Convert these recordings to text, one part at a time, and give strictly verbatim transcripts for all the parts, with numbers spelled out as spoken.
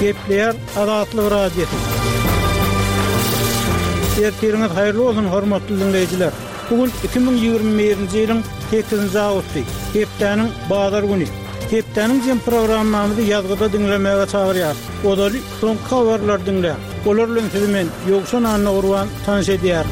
Gepleyer Azatlyk radiosu. Ertiriniz hayırlı olsun hormatly dinleyijiler. Bugün iki bin ýygrimi birinji ýylyň sekizinji awgusty, hepdeniň bazar güni. Hepdeniň jem programmamyzy ýazgyda dinlemege çagyrýar. Odaly soňky habarlar dinleýär. Olar bilen sizi men Ýogşan Anna Urban tanış edýär.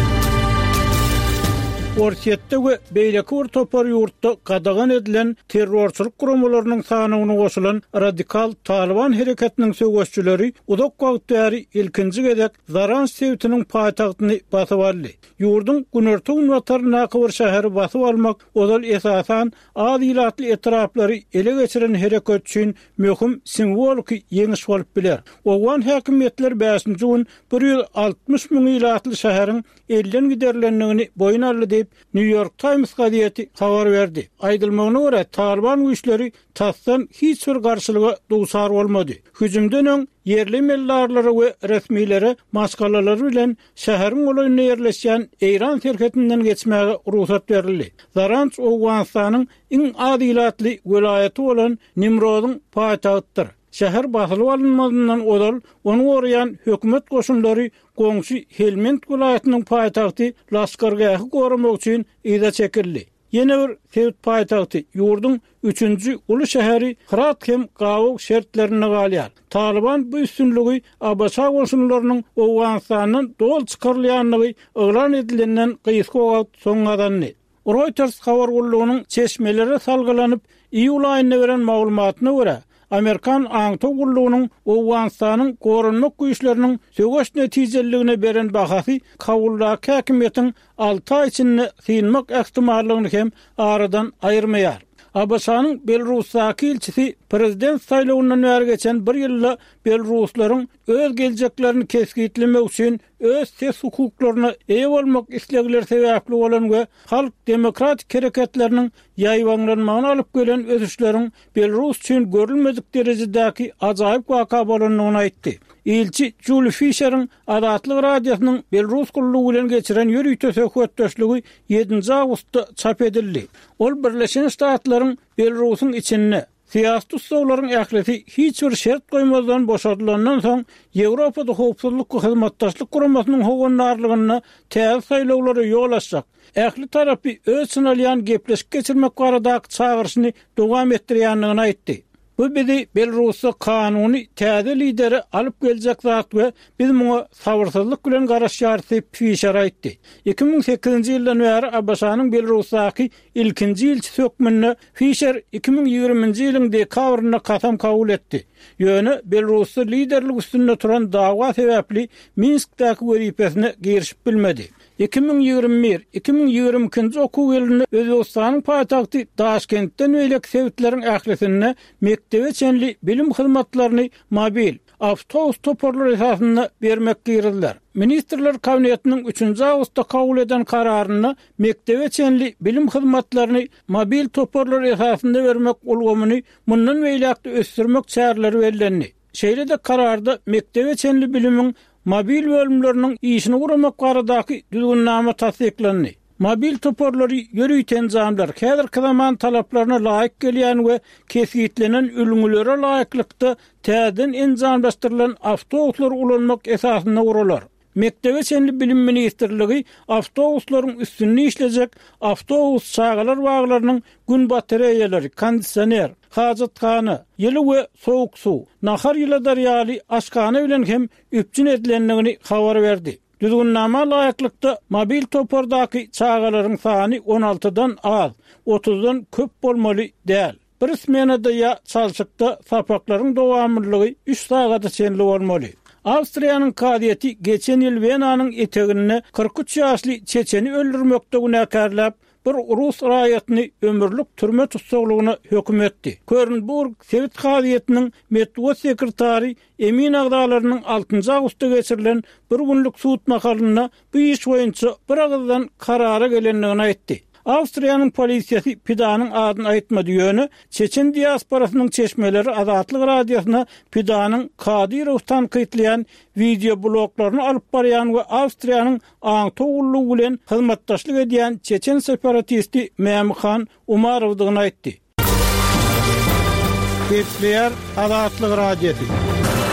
Orsiýetde we beýleki bir topar ýurtda gadagan edilen terrorçylyk guramalynyň sanyny goşulan radikal Taliban hereketiniň söwüşçüleri uzak wagtda ilkinji gezek Zaran Sevtiniň paýtagtyny basyp aldy. Ýurdun Günerti unwataryna bir şäheri basyp almak ozal esasan adylatly etraplary ele geçiren hereket üçin möhüm simwolik ýeňiş bolup biler. Owan häkimetler beşinji gün bir ýüz altymyş miň ýylatly şäheriň elden giderlendigini boyun aldy diýip New York Times gazieti habar berdi. Aýdylmagyna görä Taliban güýçleri tasdan hiç bir garşylyga duýsar bolmady. Hüjümden öň yerli mellarlary we resmiýlere maskalalar bilen şäheriň olaýyna ýerleşýän Eýran serketinden geçmäge ruhsat berildi. Zaranç Owganistanyň iň adylatly welaýaty bolan Nimrodyň paýtagtydyr. Şäher basylyp alınmadyndan odal onu gorayan hökümet goşunlary goňşy Helmand welaýatynyň paýtagty Laskargahy goramak üçin ýa çekildi. Ýene bir Sevt paýtagty ýurdun üçünji uly şäheri Herat hem gawa şertlerine galýar. Taliban bu üstünlügi Abaşa goşunlarynyň Owganistanyň dol çykarylýanlygy öwran edilenden gysga soňadanny. Reuters habar gullugynyň çeşmeleri salgylanyp iýul aýyna beren maglumatyna görä Amerikan aňto gullugynyň Owganistanyň gorunmak güýçleriniň söwüş netijelerine beren bahasy kabuldaky häkimetiň alty ay içinde synmak ähtimallygyny hem aradan aýyrmaýar. Abaşanyň Belarusdaky ilçisi prezident saýlawyndan bäri geçen bir ýylda Belaruslaryň öz geljeklerini kesgitlemek üçin öz ses hukuklaryna eýe bolmak islegleri sebäpli bolan we halk demokratik hereketleriniň ýaýwanlanmagyna alyp gelen ösüşleriň Belarus üçin görülmedik derejedäki ajaýyp waka bolanyny aýtdy. Ilçi Julie Fisher'ın Azatlyk radiosynyň Belarus gullugy bilen geçiren ýürüýte söhbetdeşligi ýedinji awgustda çap edildi. Ol Birleşen Ştatlaryň Belarusyň içinde siyasi tutsawlaryň ählisi hiç bir şert goýmazdan boşadylandan soň Ýewropada howpsuzlyk we hyzmatdaşlyk guramasynyň howanlarlygyna täze saýlawlary ýol açjak. Ähli tarapy öz sınalýan gepleşik geçirmek baradaky çağırşyny dowam etdirýändigini aýtdy. Bu bizi Belarusy kanuny täze lideri alyp geljek zat we biz muňa sabyrsyzlyk bilen garaşýar diýip Fisher aýtdy. iki bin sekizinji ýyldan bäri Abaşanyň Belarusdaky ilkinji ilçi sökmenine Fisher iki bin ýygrimiňji ýylyň dekabryna kasam kabul etdi. Ýöne Belarusy liderlik üstünde turan dawa sebäpli Minskdäki wezipesine girişip bilmedi. iki bin ýygrimi bir iki bin ýygrimi ikinji okuw ýylyny Özbegistanyň paýtagty Daşkentden öýlek sewitleriň ählisine mektebe çenli bilim hyzmatlaryny mobil awtobus toparlary esasyna bermek girdiler. Ministrler Kabinetiniň üçünji awgustda kabul eden kararyny mektebe çenli bilim hyzmatlaryny mobil toparlary esasyna bermek ulgamyny mundan beýlekde ösdürmek çäreleri bellendi. Şeýle-de kararda mektebe çenli bilimiň mobil bölümlerinin işini guramak baradaky düzgünname tasdiklandy. Mobil toparlary ýörüýten jamlar häzirki zaman talaplaryna laýyk gelýän we kesgitlenen ülgülere laýyklykda täzeden enjamlaşdyrylan awtobuslar ulanmak esasyna guralar. Mektebe çenli bilim ministrligi awtobuslaryň üstünde işlejek awtobus çagalar waglarynyň gün batareýalary, kondisioner, hajatkany, ýyly we sowuk suw, nahar ýyla darýaly aşkany bilen hem üpçün edilendigini habar berdi. Düzgünname laýyklykda mobil topardaky çagalaryň sany on altydan az, otuzdan köp bolmaly däl. Bir smenada ýa çalşykda sapaklaryň dowamlılıgy üç sagata çenli bolmaly. Awstriýanyň kadiýeti geçen ýyl Wenanyň etegine kırk üç ýaşly çeçeni öldürmekde günäkärläp bir Rus raýatyny ömürlük türme tutsaglygyna hökm etdi. Körnburg Sowet kadiýetiniň medeniýet sekretary Emin Agdalarynyň altynji awgustda geçirilen bir günlük suwut makalyna bu iş boýunça bir agzdan karara gelendigini aýtdy. Awstriýanyň polisiýasy Pidanyň adyny aýtmady ýöne Çeçen diasporasynyň çeşmeleri Azatlyk radiosyna Pidanyň Kadyrow tanqidleýän video bloklaryny alyp barýan we Awstriýanyň aňto ullugy bilen hyzmatdaşlyk edýän Çeçen separatisti Memhan Umarowdygyny aýtdy. Gepleýär Azatlyk radiosu.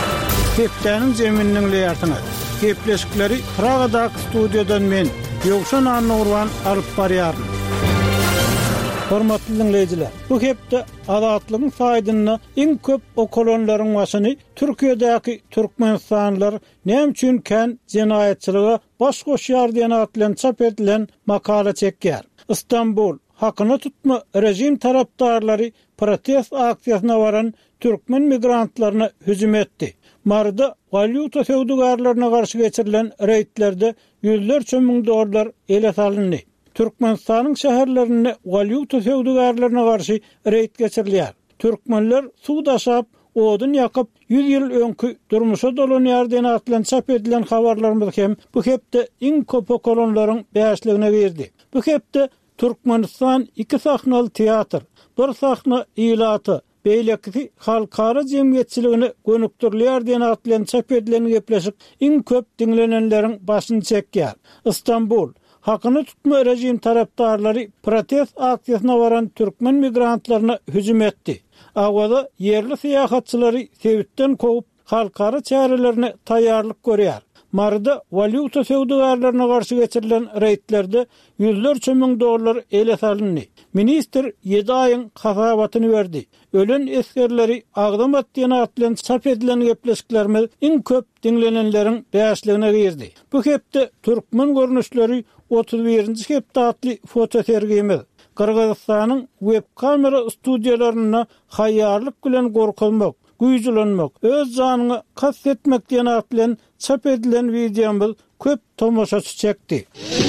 Hepdäniň zeminiň leýartyna. Gepleşikleri Pragadaky studiýadan men Ýogşan Annurwan alyp barýaryn. Hormatly dinleýijiler, bu hepde adatlygyň faýdyny iň köp okolonlaryň başyny Türkiýedäki türkmenstanlar näme üçin kän jenaýatçylyga baş goşýar diýen atlan çap edilen makala çekýär. İstanbul hakyny tutma rejim tarapdarlary protest aksiýasyna baran türkmen migrantlaryna hüjüm etdi. Marda valyuta söwdügarlaryna garşy geçirilen reýtlerde ýüzlerçe müň dollar ele salyndy. Türkmenistanyň şäherlerinde valyuta söwdügarlaryna garşy reýt geçirilýär. Türkmenler suw daşap, odun ýakyp ýüz ýyl öňkü durmuşa dolanýar diýen atlan çap edilen habarlarymyz hem bu hepde iň köp okolonlaryň bäşligine berdi. Bu hepde Türkmenistan iki sahnaly teatr, bir sahna ýylaty, beýlekli halkara jemgyýetçiligini gönükdirýär diýen atlan çap edilen gepleşik iň köp dinlenenleriň başyny çekýär. İstanbul hakyny tutma rejim tarapdarlary protest aksiýasyna baran türkmen migrantlaryna hüjüm etdi. Awada yerli syýahatçylary Sewitden kovup halkara çärelerini taýýarlyk görýär. Marda valyuta söwdügarlaryna garşy geçirilen reýtlerde ýüzlerçe müň dollar ele salyndy. Minister ýedi aýyň hasabatyny berdi. Ölen eskerleri agdamat diýen atlan çap edilen gepleşiklerimiz iň köp dinlenenleriň bäşligine girdi. Bu hepde türkmen görnüşleri otuz birinji hepde atly foto sergimiz. Kırgızstanyň web kamera studiýalaryna haýýarlyk bilen gorkulmak, güýjülenmek, öz janyny kastetmek diýen atlan çap edilen videomyz köp tomoşaçy çekdi.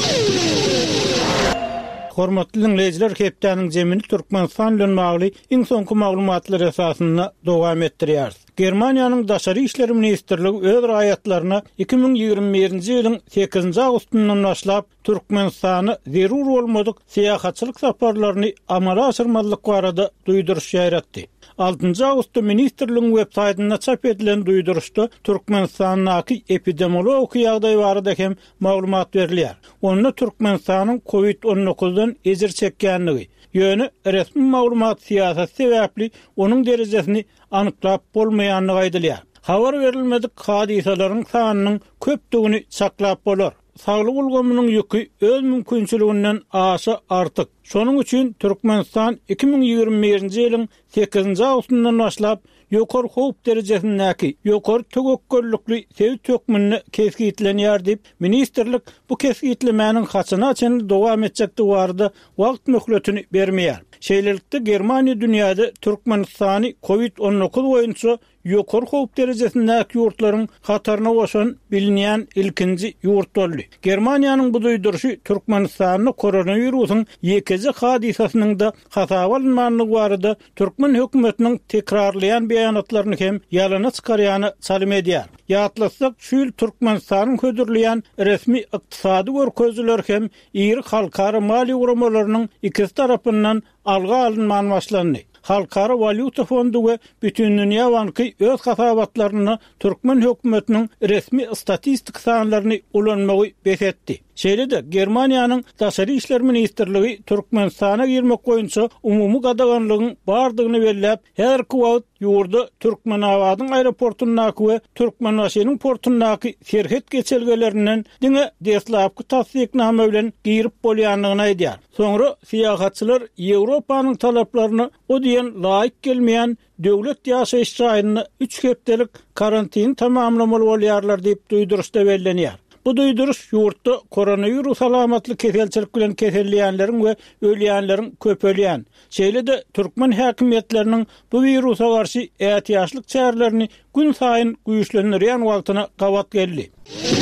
Hormatly dinleýijiler, hepdäniň zemini Türkmenistan bilen magly iň soňky maglumatlar esasyna dowam etdirýär. Germaniýanyň daşary işleri ministrligi öz raýatlaryna iki ming ýygrimi birinji ýylyň sekizinji awgustyndan başlap Türkmenistany zerur bolmadyk syýahatçylyk saparlaryny amala aşyrmalyk barada duýduruş ýaratdy. altynjy awgustda ministrligiň web saýtyna çap edilen duýduruşda Türkmenistanyň epidemiologik ýagdaý barada hem maglumat berilýär. Onda Türkmenistanyň covid on dokuzdan ezir çekýänligi, ýöne resmi maglumat siýasat sebäpli onuň derejesini anyklap bolmaýanlygy aýdylýar. Habar berilmedik hadisalaryň sanynyň köpdigini saklap bolar. Saglyk ulgamynyň ýükü öz mümkinçiliginden aşa artyk. Şonuň üçin Türkmenistan iki ming ýygrimi birinji ýylyň sekizinji awgustyndan başlap ýokary howp derejesindäki ýokary tögekkellikli sew tökmünni kesgitlenýär diýip ministrlik bu kesgitlemäniň haçyny açyny dowam etjekdi barada wagt möhletini bermeýär. Şeýlelikde Germaniýa dünýäde Türkmenistany covid on dokuz boýunça ýokary howp derejesindäki ýurtlaryň hataryna goşan bilinýän ilkinji ýurt boldy. Germaniýanyň bu duýdurşy Türkmenistanyň koronawirusyň ýekiji hadisasynyň da hasaba alınmanlygy barada Türkmen hökümetiniň tekrarlayan beýanatlaryny hem ýalana çykarýany salym edýär. Ýatlasak şu ýyl Türkmenistanyň hödürleýän resmi ykdysady görkezler hem iri halkara mali uramalarynyň ikisi tarapyndan alga alınman başlandy. Halkara valyuta fondu we bütün dünýä banky öz hasabatlaryny Türkmen hökümetiniň resmi statistik sanlaryny ulanmagy besetdi. Şeýle-de Germaniýanyň daşary işler ministrligi Türkmenistana girmek boýunça umumy gadaganlygyň bardygyny belläp, her wagt ýurda Türkmenawadyň aeroportundaky we Türkmenbaşynyň portundaky serhet geçelgelerinden diňe deslapky tasdikname bilen girip bolýanlygyny aýdýar. Soňra syýahatçylar Ýewropanyň talaplaryny o diýen laýyk gelmeýän döwlet ýaşaýyş jaýyny üç hepdelik karantin tamamlamaly bolýarlar diýip duýduruşda bellenýär. Bu duýduruş ýurtda koronavirus salamatly keselçilik bilen keselleýänleriň we ölýänleriň köpelýän. Şeýle-de türkmen häkimetleriniň bu virusa garşy ätýaşlyk çärelerini gün saýyn güýçlendirýän wagtyna gawat geldi.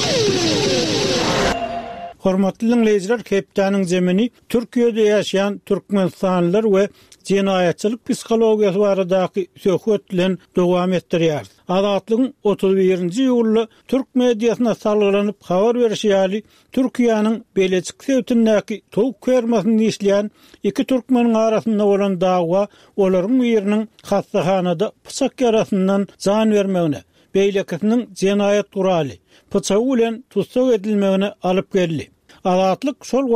Hormatly dinleýijiler, hepdäniň zemini Türkiýede ýaşaýan türkmenstanlylar we jenaýatçylyk psihologiýasy baradaky söhbet bilen dowam etdirýär. Adatlygyň otuz birinji ýyly türk mediasyna salgylanyp habar berýäli Türkiýanyň Belecik sewtindäki towuk fermasyny işleýän iki türkmeniň arasynda bolan dagwa olaryň ýeriniň hastahanada pysak yarasyndan jan bermegine, beýlekiniň jenaýat guraly pyçagy bilen tutsak edilmegine alyp geldi. Adatlyk şol wagt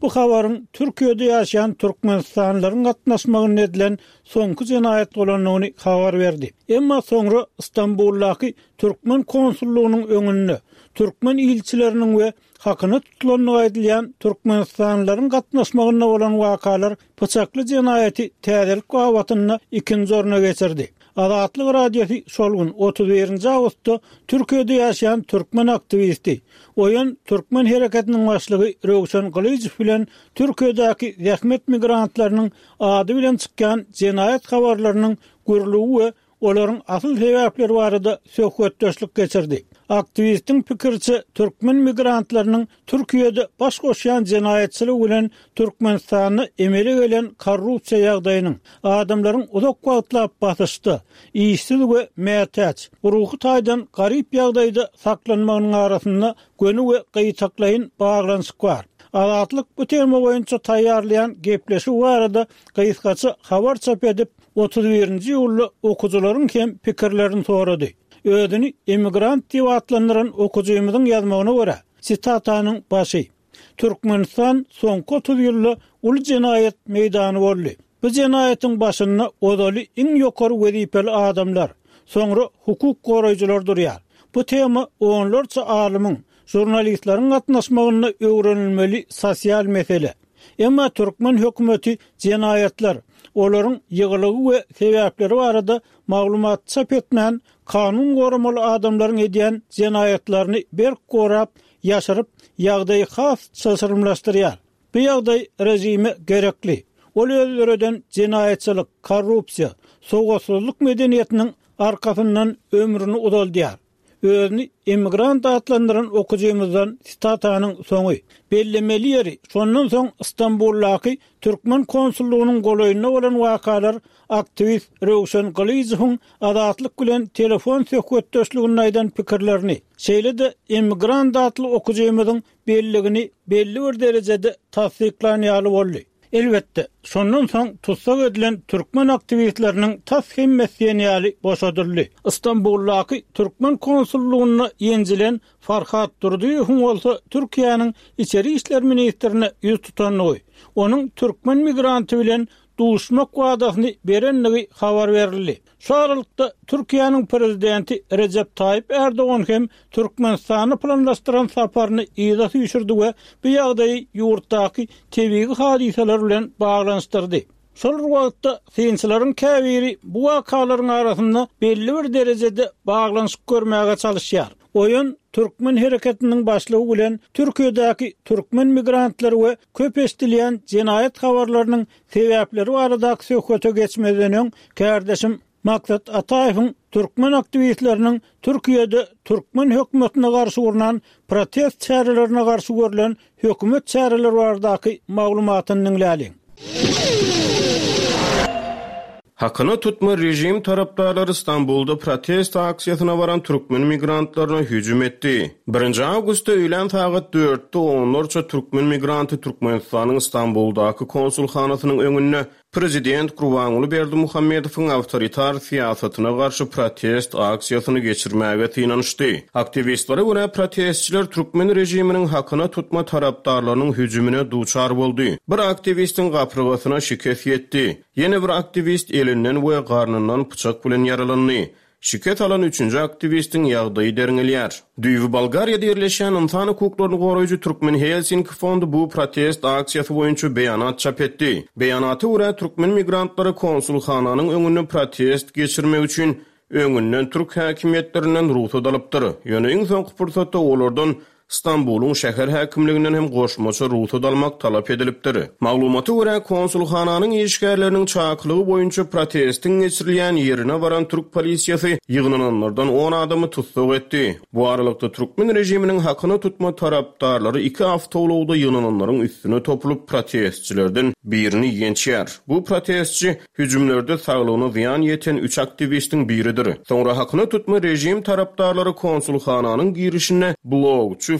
Bu habarın Türkiýede ýaşaýan türkmenistanylaryň gatnaşmagyna edilen soňky jenaýat bolanyny habar berdi. Emma soňra İstanbuldaky Türkmen konsullugynyň öňünde türkmen ilçileriniň we hakyny tutulanyny aýdylýan türkmenistanylaryň gatnaşmagyna bolan wakalar pyçakly jenaýaty täzelik gawatyny ikinji orna geçirdi. Azatlyk radiosu şol gün otuz birinji awgustda Türkiýede ýaşaýan türkmen aktivisti, oýan türkmen hereketiniň başlygy Röwşen Galyjew bilen Türkiýedäki zähmet migrantlarynyň ady bilen çykkan jenaýat habarlarynyň görülügi we olaryň asyl sebäpleri barada söhbetdeşlik geçirdi. Aktivistin pikirçe türkmen migrantlarynyň Türkiýede baş goşýan jenaýatçylyk bilen Türkmenistany emeli gelen korrupsiýa ýagdaýynyň, adamlaryň uzak wagtlap basyşdy, işsiz we mätäç, ruhy taýdan garyp ýagdaýda saklanmagynyň arasynda gönü we gyýtaklaýyn baglanyşyk bar. Azatlyk bu tema boýunça taýýarlayan gepleşik barada gyýskaça habar çap edip otuz birinji ýyly okujylaryň hem pikirlerini sorady. Ödüni emigrant diýip atlandyran okujymyzyň ýazmagyna görä, sitatanyň başy. Türkmenistan soňky otuz ýyly uly jenaýat meýdany boldy. Bu jenaýatyň başynda odaly iň ýokary wezipeli adamlar, soňra hukuk goraýjylar durýar. Bu tema onlarça alymyň, jurnalistlaryň gatnaşmagyna öwrenilmeli sosial mesele. Emma Türkmen hökümeti jenaýatlar, olaryň ýygylygy we sebäpleri barada maglumat çap etmän kanun goramaly adamlaryň edýän jenaýatlaryny bir gorap, ýaşyryp, ýagdaýy has çaşyrmlaşdyrýar. Bu ýagdaý rejime gerekli. Ol özlerden jenaýatçylyk, korrupsiýa, sowatsuzlyk medeniýetiniň arkasyndan ömrüni uzaldýar. Özünü emigrant atlandıran okujymyzdan sitatanyň soňy. Bellemeli ýeri şondan soň İstanbuldaky Türkmen konsullugynyň golaýyna bolan wakalar aktivist Röwşen Galyjewiň azatlyk bilen telefon söhbetdeşligini aýdan pikirlerini, şeýle-de emigrant atly okujymyzyň belligini belli bir derejede tasdiklanýaly boldy. Elbette, şondan soň tutsak edilen türkmen aktivistleriniň tasdim mesýenýaly boşadyldy. İstanbuldaky Türkmen konsullugyna ýenjilen Farhat Durduýew bolsa Türkiýanyň içeri işler ministrine ýüz tutanygy, onuň türkmen migranty bilen duşmak wadasyny berenligi habar berildi. Şu aralykda Türkiýanyň prezidenti Recep Tayyip Erdoğan hem Türkmenistany planlaşdyran saparyny ýyza süýşürdi we bu ýagdaýy ýurtdaky tebigi hadiseler bilen baglanşdyrdy. Şol wagtda synçylaryň käbiri bu wakalaryň arasynda belli bir derejede baglanşyk görmäge çalyşýar. Oýun Türkmen hereketiniň başlygy bilen Türkiýedäki türkmen migrantlary we köp estilýän jenaýat habarlarynyň sebäpleri barada söhbete geçmeden öň kardeşim Maksat Ataýewiň türkmen aktivistleriniň Türkiýede türkmen hökümetine garşy urunan protest çärelerine garşy görülen hökümet çäreleri baradaky maglumatyny dinläli. Hakyny tutma rejim tarapdarlary İstanbulda protest aksiýasyna baran türkmen migrantlaryna hüjüm etdi. birinji awgustda öýlen saat dörtde onlarça türkmen migranty Türkmenistanyň İstanbuldaky konsulhanasynyň öňünde Prezident Gurbanuly Berdimuhammedowyň awtoritar siýasatyna garşy protest aksiýasyny geçirmäge tynanyşdy. Aktivistlere görä protestçiler türkmen rejiminiň hakyna tutma tarapdarlarynyň hüjümine duçar boldy. Bir aktivistin gaprygasyna şikayet etdi. Ýene bir aktivist elinden we garnyndan pyçak bilen yaralandy. Şiket alan üçüncü aktivistin ýagdaýy derňelýär. Düýbi Bolgariýada ýerleşen insan hukuklaryny goraýjy Türkmen Helsinki fondu bu protest aksiýasy boýunça beýanat çap etdi. Beýanaty görä türkmen migrantlary konsulhananyň öňünde protest geçirmek üçin öňünden türk häkimetlerinden ruhsat alypdyr. Ýöne iň soňky fursatda olardan İstanbul'un şäher häkimliginden hem goşmaça ruhsat almak talap edilipdir. Maglumaty görä konsulhananyň işgärleriniň çaklygy boýunça protestin geçirilýän ýerine baran türk polisiýasy ýygnananlardan on adamy tutsak etdi. Bu aralykda türkmen rejiminiň hakyny tutma tarapdarlary iki awtologda ýygnananlaryň üstüne topulup protestçilerden birini ýençýär. Bu protestçi hüjümlerde saglygyna ziýan ýeten üç aktivistiň biridir. Soňra hakyny tutma rejim tarapdarlary konsulhananyň girişine blogçu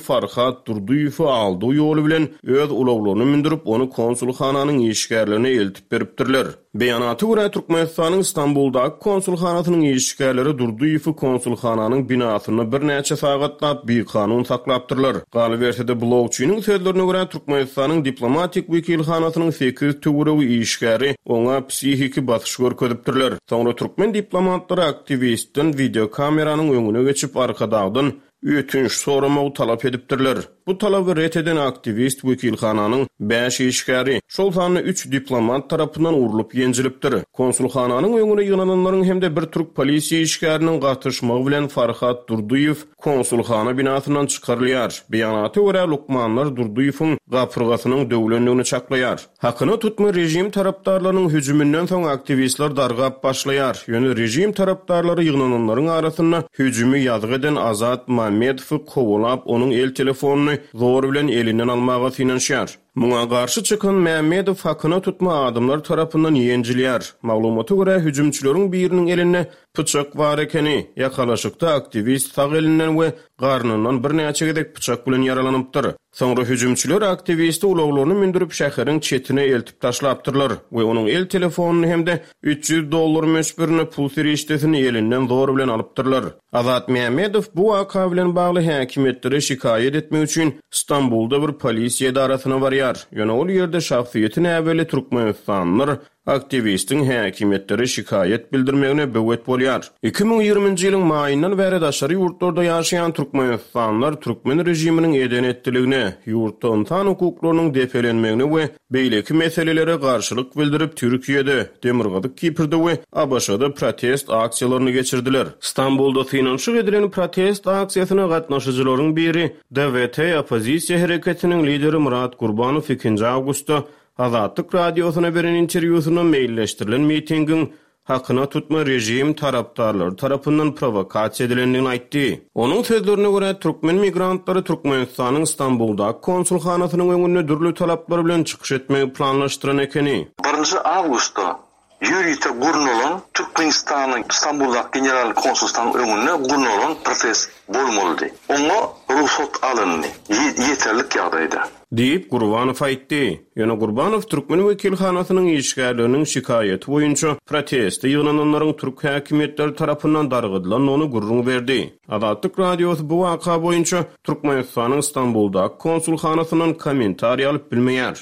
Farhat Durduýew aldy ýoly bilen öz ulaglaryny mindirip onu konsulhananyň işgärlerine eltip beripdirler. Beýanaty görä Türkmenistanyň Istanbuldaky konsulhanasynyň işgärleri Durduýew konsulhananyň binasyny bir näçe sagatlap bir kanun saklapdyrlar. Galy bersede blogçynyň sözlerine görä Türkmenistanyň diplomatik wekilhanasynyň sekiz töwereği işgäri oňa psihiki basyş görkezipdirler. Soňra türkmen diplomatlary aktivistin video kameranyň öňüne geçip arkadagdan ötünç soramagy talap edipdirler. Bu talaby ret eden aktivist wekilhananyň beş işgäri şol sany üç diplomat tarapyndan urulyp ýenjilipdir. Konsulhananyň öňüne ýynananlaryň hemde bir türk polisiýa işgäriniň gatnaşmagy bilen Farhat Durduýew konsulhana binasyndan çykarylýar. Beýanaty görä Lukmanlar Durduýewiň gapyrgasynyň döwlenligini çaklaýar. Hakyny tutma rejim tarapdarlarynyň hüjümünden soň aktivistler dargap başlaýar. Ýöne rejim tarapdarlary ýynananlaryň arasynda hüjümi ýazgy eden Azat Mamedow kowlap onuň el telefonuny zor bilen elinden almaga finanşýar. Muňa garşy çykan Mamedow hakyny tutma adamlar tarapyndan ýenjilýär. Maglumaty görä hüjümçileriň biriniň eline pıçak bar ekeni, ýakalaşykda aktivist sag elinden we garnyndan bir näçe gedek pıçak bilen yaralanypdyr. Soňra hüjümçiler aktivisti ulaglaryny mindirip şäheriň çetine eltip taşlapdyrlar we onuň el telefonuny hemde üç yüz dollar meşbirini pul serişdesini elinden zor bilen alypdyrlar. Azat Mamedow bu waka bilen bagly häkimetlere şikaýet etmek üçin Istanbulda bir polisiýa idarasyna barýar. Ýöne ol ýerde şahsiýetine äweli Türkmenistanlylar aktivistin häkimetlere şikaýet bildirmegine böwet bolýar. iki ming ýygrymynjy ýylyň maýyndan bäri daşary ýurtlarda ýaşaýan Türkmenistanlylar türkmen rejiminiň eden etdiligine, ýurtda insan hukuklarynyň depelenmegine we beýleki meselelere garşylyk bildirip Türkiýede, Demirgazyk, Kiprde we A B Ş-da protest aksiýalaryny geçirdiler. Istanbulda finanşyk edilen protest aksiýasyna gatnaşyjylaryň biri D W T opozisiýa hereketiniň lideri Murat Gurbanow ikinji awgustda Azatlyk radiosyna beren interwýusyna meýilleşdirilen mitingiň hakyna tutma rejim tarapdarlary tarapyndan provokasiýa edilendigini aýtdy. Onuň sözlerine görä türkmen migrantlary Türkmenistanyň Istanbuldaky konsulhanasynyň öňünde dürli talaplar bilen çykyş etmegi planlaşdyran ekeni. birinji awgustda Yurita Gurnolon Türkmenistanyň Istanbuldaky general konsulstanyň öňünde Gurnolon protest bolmaly. Oňa ruhsat alındy. Ýeterlik ýagdaýda. Diýip Gurbanow aýtdy. Ýöne Gurbanow türkmen wekilhanasynyň işgärleriniň şikaýeti boýunça protest ýygnananlaryň türk häkimetleri tarapyndan dargydylan ony gurrun berdi. Azatlyk radiosy bu waka boýunça Türkmenistanyň Istanbuldaky konsulhanasynyň kommentariýa alyp bilmeýär.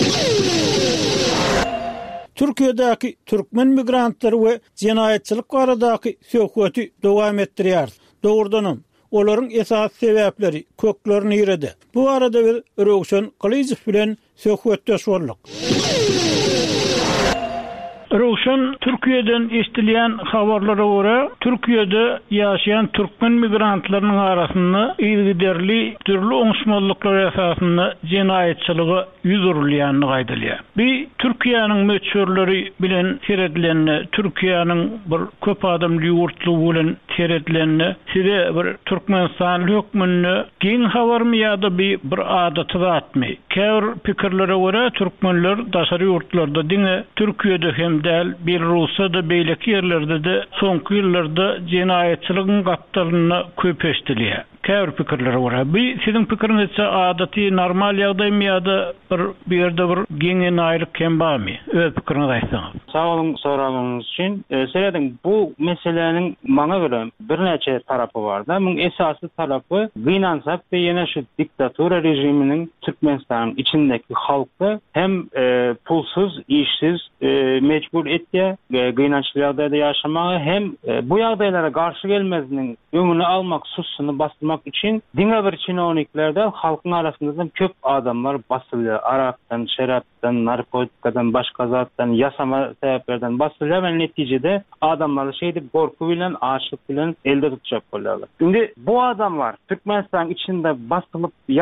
Türkiýedäki türkmen migrantlary we jenaýetçilik baradaky söhbeti dowam etdirýär. Dogrudanam olaryň esas sebäpleri köklerini ýerede. Bu arada bir Röwşen Galyzow bilen söhbetdeş boldyk. Röwşen Türkiýeden eşdilýän habarlara görä, Türkiýede ýaşaýan türkmen migrantlarynyň arasynda ýygyderli türlü oňşmazlyklar esasynda jenaýetçiligi ýüzürilýänini gaýdalýar. Bir Türkiýanyň möçürleri bilen teredilenini, Türkiýanyň bir köp adamly ýurtlugy bilen teredilenini, sire bir Türkmenistan hökmünde giň habarmy ýa-da bir bir adaty batmy. Käwr pikirlere görä türkmenler daşary ýurtlarda diňe Türkiýede hem däl Belarusda beýleki ýerlerde de soňky ýyllarda jenaýetçiligiň gapdalyny köp eşdilýär. Käwr pikirlere görä. Bu siziň pikiriňizçe adaty normal ýagdaýmy ýa-da bir bir ýerde bir giň naýlyk kem barmy? Öz pikiriňizi aýtsaňyz. Sağ olun soragyňyz üçin. Seredin bu meseleniň maňa görä bir näçe tarapy bar da. Muň esasy tarapy gynansak da ýene şu diktatura rejiminiň Türkmenistanyň içindeki halky hem e, pulsuz, işsiz e, mecbur etdi, e, gynançly ýagdaýda ýaşamagy hem e, bu ýagdaýlara garşy gelmeziniň öňüni almak, sussunu bastırmak için diňe bir çinoniklerden halkyň arasynda köp adamlar basylýar. Arakdan, şerapdan, narkotikadan, başga zatdan, ýasama sebäplerden basylýar we netijede adamlar şeýdi gorku bilen, açlyk bilen elde tutjak bolýarlar. Şimdi bu adamlar Türkmenistan içinde basılıp yatıp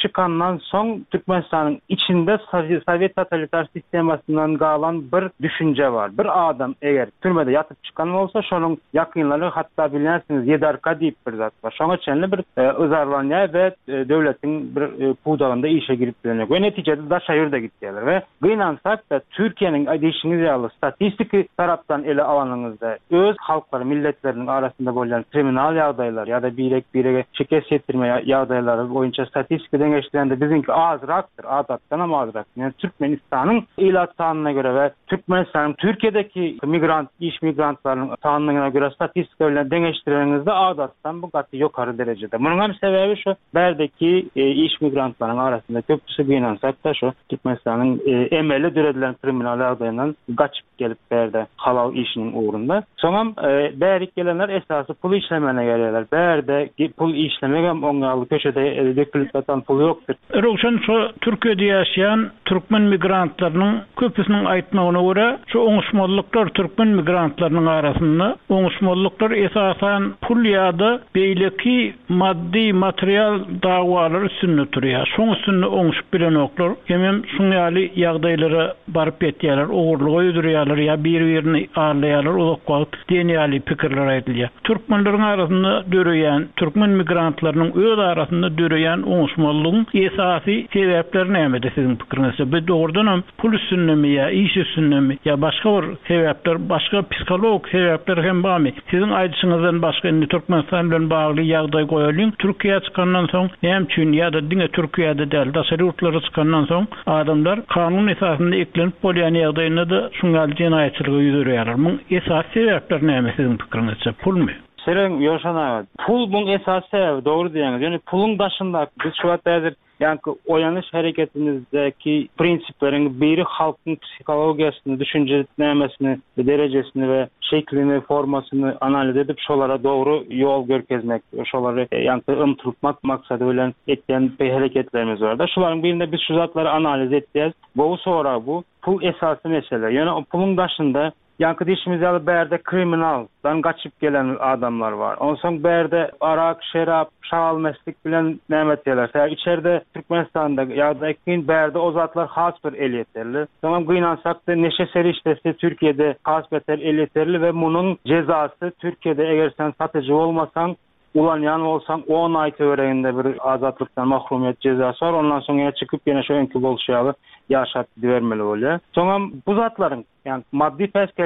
çıkandan soň Türkmenistanyň içinde Sovet totalitar sistemasından galan bir düşünce var. Bir adam eger türmede yatıp çıkan bolsa, şonuň ýakynlary hatda bilýärsiňiz Yedarka diýip bir zat var. Şoňa çenli bir ızarlanýar we döwletiň bir puwdagynda işe girip bilenler. We netijede da şaýyrda gitdiler we gynansak da Türkiýeň aýdyşyňyz ýaly statistiki tarapdan ele alanyňyzda öz halklar, milletleriniň arasynda bolýan kriminal ýagdaýlar ýa-da birek birege şeket etdirme ýagdaýlary boýunça statistika deňeşdirende bizinki azraktır, adatdan hem azrak. Yani Türkmenistanyň ilat sanyna göre we Türkmenistanyň Türkiýedeki migrant, iş migrantlarynyň sanyna göre statistika bilen deňeşdirýäňizde adatdan bu gaty ýokary derejede. Munyň sebebi şu, berdeki e, iş migrantlarynyň arasynda köpüsi gynansak da şu Türkmenistanyň e, emeli düredilen kriminal ýagdaýyndan gaçyp gelip berde halal işiniň uğrunda. Soňam e, bärik gelenler esasy pul işlemene gelýärler. Berde pul işlemegem oňaly köşede dökülip atan pul ýokdur. Rowşan şu Türkiýede ýaşaýan türkmen migrantlarynyň köpüsiniň aýtmagyna görä, şu oňuşmazlyklar türkmen migrantlarynyň arasynda oňuşmazlyklar esasan pul ýa-da beýleki maddi material dagwalary üstünde turýar. Şoň üstünde oňuşup bilen oklar hemem şuňaly ýagdaýlara baryp ýetýärler, ogurlyga ýüdürýärler ýa bir-birini arlaýarlar, uzak wagt denýäli pikirler aýdylýar. Türkmenleriň arasynda döreýän türkmen migrantlarynyň öz arasynda döreýän oňuşmazlygyň esasy sebäpleri näme sizin pikiriňizde? Bu dogrudan hem pul üstünlemi ýa iş üstünlemi ýa başga bir sebäpler, başga psikolog sebäpler hem barmy? Sizin aýdyşyňyzdan başga indi Türkmenistan bilen bagly ýagdaý goýalyň. Türkiýe çykandan soň näme üçin ýa-da diňe Türkiýede däl, daşary ýurtlara çykandan soň adamlar kanun esasynda eklenip bolýan ýagdaýyna da şuňal jenaýetçiligiň ýüzürýärler. Bu esas sebäpler näme sizin pikiriňizde? Pulmy? Serem ýoşana, pul bu esas sebäp, dogry diýäňiz. Ýani puluň başynda biz şu wagt häzir yani oyanış hareketimizdeki prinsiplerin biri halkın psikolojisini, düşüncelemesini, derecesini ve şeklini, formasını analiz edip şolara doğru yol görkezmek, şoları yani ımtırmak maksadı bilen etken hareketlerimiz var da. Şuların birinde biz şu zatları analiz edeceğiz. Bu sonra bu pul esası mesele. Yani o pulun başında yankı dişimizi alıp berde kriminaldan kaçıp gelen adamlar var. Ondan sonra berde arak, şerap, şahal meslek bilen nämet ýalar. Yani içeride Türkmenistan'da ya da ekin berde o zatlar has bir el yeterli. Tamam gynansak da neşe seri işlesi Türkiye'de has bir el yeterli ve bunun cezası Türkiye'de eğer sen satıcı olmasan ulanyan olsan on ay töwereginde bir azatlıktan mahrumiyet cezası var. Ondan sonra çıkıp yine şu önkü bolşaýaly ýaşap bermeli bolýar. Soňra bu zatlaryň yani maddi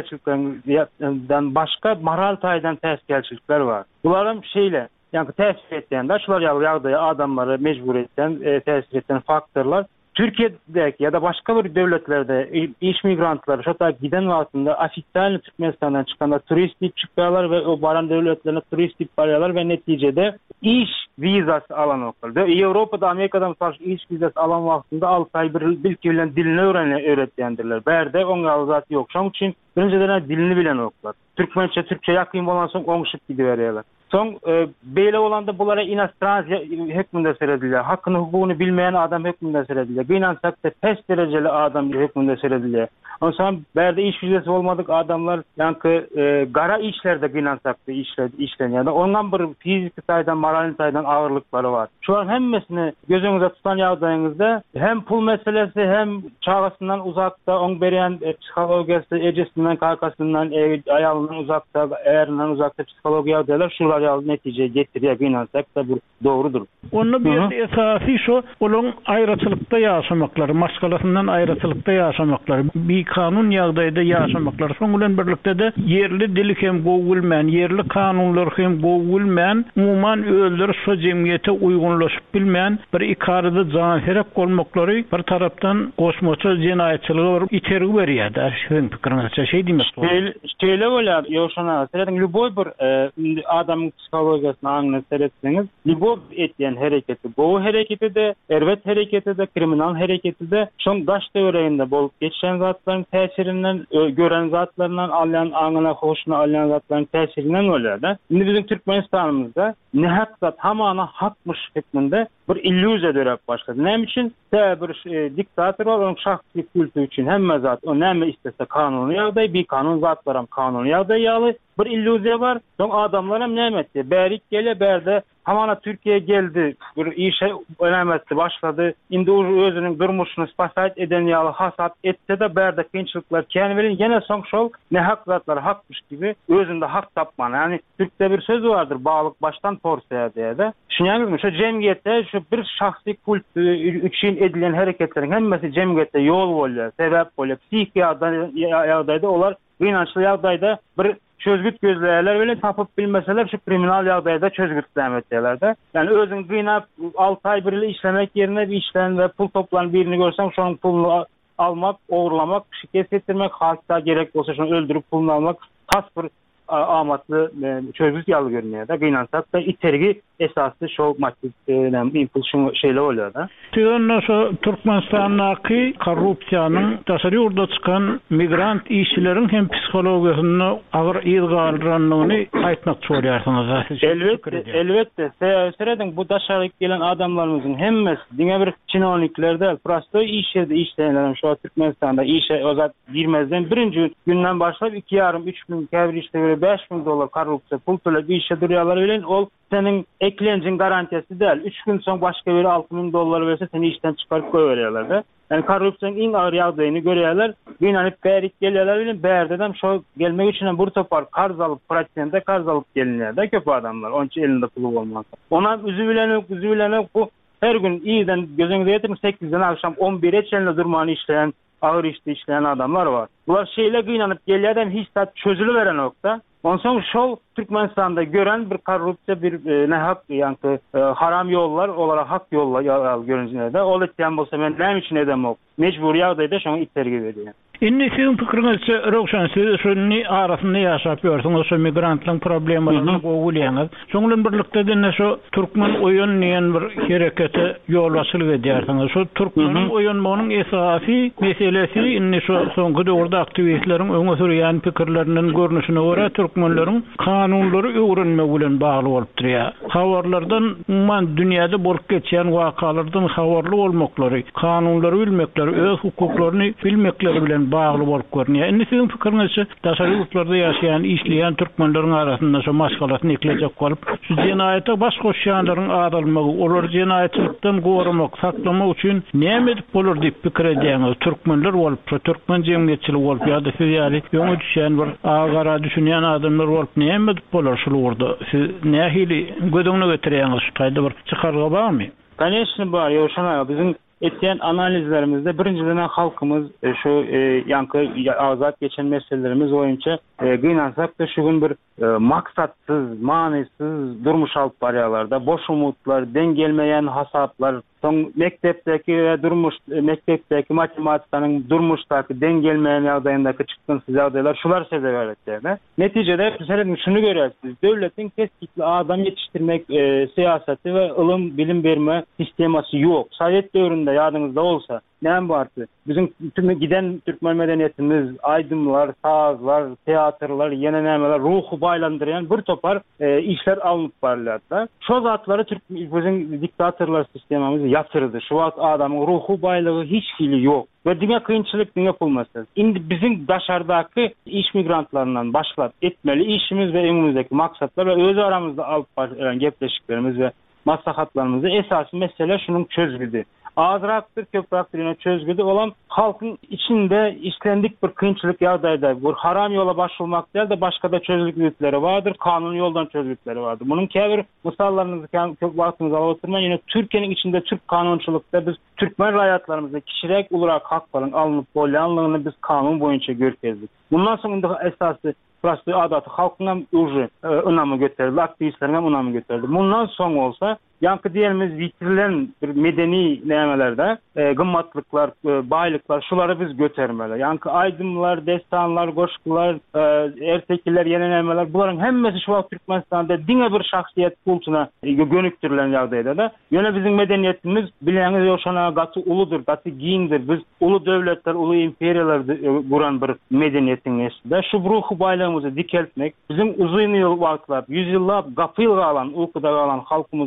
täsirliklerden başka moral taýdan täsirlikler var. Bularym şeýle yani täsir etýän-de şular ýagdaýa adamlary mejbur etýän, e, täsir etýän faktorlar Türkiye'deki ya da başka bir devletlerde iş migrantları hatta giden vaktinde ofisyal Türkmenistan'dan çıkan da turistik çıkıyorlar ve o varan devletlerine turistik varıyorlar ve neticede iş vizası alan oklar. Avrupa'da Amerika'dan karşı iş vizası alan vaktinde altı ay bir bilgiyle dilini öğretmendirler. Berde onun zatı yok. Şunun için önceden dilini bilen oklar. Türkmençe, Türkçe yakın olan son konuşup gidiveriyorlar. Son e, beýle bolanda bulara inastran hükmünde seredilýär. Hakkını hukugyny bilmeyen adam hükmünde seredilýär. Gynansak da pes dereceli adam hükmünde seredilýär. Ondan sonra berde iş vizesi olmadık adamlar yankı e, gara işlerde gynansak da işler işlenýär. Ondan bir fiziki taýdan, moral taýdan agyrlyklary var. Şuların hemmesini gözüňizde tutan ýagdaýyňyzda hem pul meselesi hem çağısından uzakta, on berýän e, psikologiyasy, ejesinden, kakasından, e, ayalından uzakta, erinden uzakta psikologiýa ýagdaýlar şular ýaly netije getirýär gynansak da bu dogrudur. Onu bir esasy şu, olan aýraçylykda ýaşamaklary, maskalasından aýraçylykda ýaşamaklary, bir kanun ýagdaýynda ýaşamaklary, şoň bilen birlikde de yerli dil hem gowulmän, yerli kanunlar hem gowulmän, umman öldür şu jemgyýete uygunlaşyp bilmän bir ikarada janserek bolmaklary bir tarapdan goşmaça jenaýetçiligi içeri berýär. Şeň pikiriňizçe şey diýmek bolýar. Şeýle bolýar, ýoşana, seredin lüboy bir e, adam psikologiýasyny aňlaýan seretseňiz, lübow etýän hereketi, bu hereketi de, erwet hereketi de, kriminal hereketi de şoň daş döwreginde bolup geçen zatlaryň täsirinden, gören zatlaryndan alýan aňyna hoşuna alýan zatlaryň täsirinden bolýar da. Indi bizim Türkmenistanymyzda nähak zat hamana hakmış hükmünde bir illüziýa dörep başladı. Näme üçin? Bir e, diktator var, onun şahsy kültü üçin hemme zat o näme istese kanuny ýagdaý, bir kanun zatlaram kanuny ýagdaý ýaly bir illüziýa var. Soň adamlar hem näme etdi? Bärik gele berde hamana Türkiye'ye geldi, bir işe önemli başladı. Indi özünün durmuşunu spasayt eden yalı hasat etse de berde kıyınçılıklar kendilerin yine son şol ne hak zatları hakmış gibi özünde hak tapman. Yani Türk'te bir söz vardır, bağlık baştan torsaya diye de. Şunyan şu cemiyette şu bir şahsi kult üçün edilen hareketlerin hemmesi cemiyette yol bolýar, sebep bolýar, psihik ýagdaýda olar inançlı ýagdaýda bir çözgüt gözleýärler bilen tapıp bilmeseler şu kriminal ýagdaýda çözgütleme etýärler. Yani özüň gynap altı ay bir ýyl işlemek yerine bir işlen ve pul toplan birini görsen şonuň pulunu almak, oğurlamak, şikayet ettirmek, hatta gerek bolsa şonu öldürüp pulunu almak tas bir amatlı çözgüt ýaly görünýär da gynansak da itergi esaslı şol maddi impulsion şeyle oluyor da. Tüyönne şu Türkmenistan'daki korrupsiyanın tasarı orada çıkan migrant işçilerin hem psikologiýasyny ağır ýylgaranlygyny aýtmak çoğuyarsınız. Elbette, elbette. Seredin bu daşaryk gelen adamlarımızın hemmesi diňe bir çinonikler prostoy iş ýerde işleýänler şu Türkmenistan'da işe ozat girmezden birinci günden başlap iki yarım üç gün käbir işle beş bin dolar korrupsiya pul төлep işe durýarlar bilen ol senin eklencin garantiyası değil. üç gün son başka biri altı bin dolar verse seni işten çıkarıp koyuyorlar da. Yani korrupsiyanın en ağır ýagdaýyny görýärler. Gynanyp bärik gelýärler bilen bärdedem şo gelmek üçin bir topar karz alıp prosentde karz alıp gelinýär da köp adamlar. Onça elinde pulu bolmaz. Ona üzü bilen üzü bilen bu her gün iyiden gözüňize ýetirin sekizden akşam on bire çenle durmany işleyen ağır işte işleyen adamlar var. Bular şeyle gynanyp gelýärden hiç tat çözülü veren nokta. Ondan şol Türkmenistan'da gören bir korrupsiya bir e, ne hak yankı e, haram yollar olarak hak yolla görünüyor da. Ol etken bolsa men näme üçin edem ok. Mecbur ýagdaýda şoňa itterge berýär. Inni sizin pikiriňizçe Rowşan siz şunu arasynda ýaşap ýörsiňiz, şu migrantlaryň problemlaryny gowulýaňyz. Şoňlan birlikde de şu Türkmen oýun näen bir herekete ýol açylyp edýärsiňiz. Şu Türkmen oýunmagynyň esasy meselesi inni şu soňky döwürde aktivistleriň öňe sürýän pikirleriniň görnüşine görä Türkmenleriň kanunlary öwrenme bilen bagly bolup durýar. Habarlardan man dünýäde bolup geçýän wakalardan habarly bolmaklary, kanunlary bilmekleri, öz hukuklaryny bilmekleri bilen bağlı bolup görünýär. Indi sizin pikiriňizçe daşary ýurtlarda ýaşaýan, işleýän türkmenleriň arasynda şu maskalatny eklejek bolup, şu jenaýata baş goşýanlaryň adalmagy, olar jenaýatçylykdan gorumak, saklamak üçin näme edip bolar diýip pikir edýäňiz? Türkmenler bolup, türkmen jemgyýetçiligi bolup, ýa-da siz ýaly ýöňe düşýän bir agara düşünýän adamlar bolup näme edip bolar şol urda? Siz nähili gödüňe getirýäňiz? Şu taýda bir çykarga barmy? Конечно bar, ýoşana bizim etken analizlerimizde birinciden halkımız e, şu e, yankı azat geçen meselelerimiz boyunca e, gynansak da şu gün bir e, maksatsız, manisiz durmuş alıp barýarlarda, boş umutlar, den gelmeyen hasaplar, son mektepdeki ve durmuş e, mektepdeki matematikaның durmuşdaki den gelmeyen ýagdaýyndaky çykdynsyz ýagdaýlar şular sebep etdi. Neticede sen şunu görýärsiz, döwletiň keskitli adam yetiştirmek e, siyaseti ve ılım bilim verme sisteması yok. Sovet döwründe ýadyňyzda bolsa, näme bardy? Bizim tüm giden Türkmen medeniyetimiz, aydımlar, sazlar, teatrlar, yene nämeler ruhu baýlandyrýan bir topar e, işler alınıp barýarlar. Şu zatlary Türk bizim diktatorlar sistemimiz ýatyrdy. Şu adamyň ruhu baýlygy hiç hili yok. Ve diňe kıyınçılık diňe pulmasız. Indi bizim daşardaky iş migrantlarından başlap etmeli işimiz ve öňümüzdeki maksatlar ve öz aramızda alıp baran gepleşiklerimiz ve maslahatlarımızda esas mesele şunun çözgüdi. Azraktır, köpraktır yine çözgüdü olan halkın içinde işlendik bir kıyınçılık ýagdaýda bir haram yola başvurmak değil de başka da çözgütleri vardır, kanun yoldan çözgütleri vardır. Bunun käbir misallarınızı çok vaktimiz alıp oturmayın. Yine Türkiye'nin içinde Türk kanunçulukta biz Türkmen raýatlarymyzda kişirek olarak hakların alınıp bolýanlygyny biz kanun boyunca görkezdik. Bundan sonra esasy prosto adaty halkyňam uji önemi göterildi, aktivistlerine önemi göterildi. Bundan soň bolsa yankı diýerimiz bitirilen bir medeni nämelerde e, gymmatlıklar, e, baýlyklar şulary biz götermeli. Yankı aydymlar, destanlar, goşkular, e, ertekiller, yene nämeler bularyň hemmesi şu wagt Türkmenistanda diňe bir şahsiýet kultuna e, gönüktirilen ýagdaýda da ýöne bizim medeniyetimiz bileňiz ýoşana gaty uludur, gaty giňdir. Biz ulu döwletler, ulu imperiýalar guran bir medeniyetiň nesinde şu ruhu baýlygymyzy dikeltmek bizim uzun ýyl wagtlap, yüz ýyllap gapyl galan, uykuda galan halkymyzyň ruhu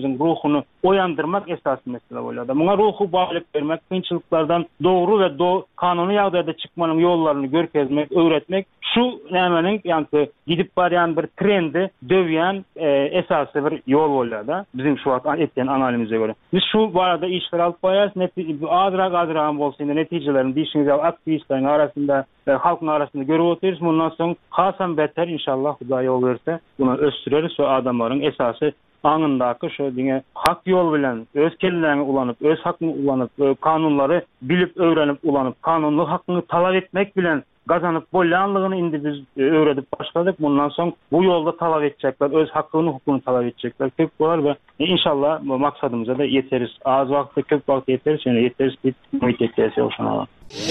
ruhunu oyandırmak esas mesele bolýar. Muňa ruhu balyk bermek, kynçylyklardan dogry we do kanuny ýagdaýda çykmanyň ýollaryny görkezmek, öwretmek şu nämenin ýa-ni gidip barýan bir trendi döwýän e, esasy bir ýol bolýar da bizim şu wagt etýän analizize göre. Biz şu barada işler alyp goýarys, netije azrak azrak bolsa indi netijelerini diýişiňiz aktivistlaryň arasynda, e, halkyň arasynda görüp oturýarys. Mundan soň hasam beter inşallah Hudaý ýol berse buna östüreriz we adamlaryň esasy aňyndaky şu diňe hak ýol bilen öz kellerini ulanyp, öz hakyny ulanyp, kanunlary bilip öwrenip ulanyp, kanunly hakyny talap etmek bilen gazanyp bolýanlygyny indi biz öwredip başladyk. Bundan soň bu ýolda talap etjekler, öz hakyny, hukukyny talap etjekler. Köp bolar we inşallah bu maksadymyza da ýeteriz. Az wagtda köp wagt ýeteriz, şeňle ýeteriz diýip umyt etýäs ýolşana.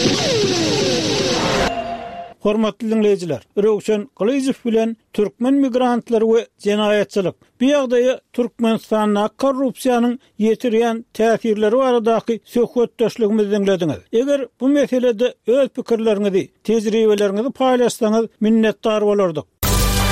Hormatly dinleyijiler, Röwşen Glyzow bilen türkmen migrantları we jenaýatçylyk. Bu ýagdaýa Türkmenistanda korrupsiýanyň ýetirýän täsirleri baradaky söhbetdeşligimizi dinlediňiz. Eger bu meselede öz pikirleriňizi, tejribeleriňizi paýlaşsaňyz minnetdar bolardyk.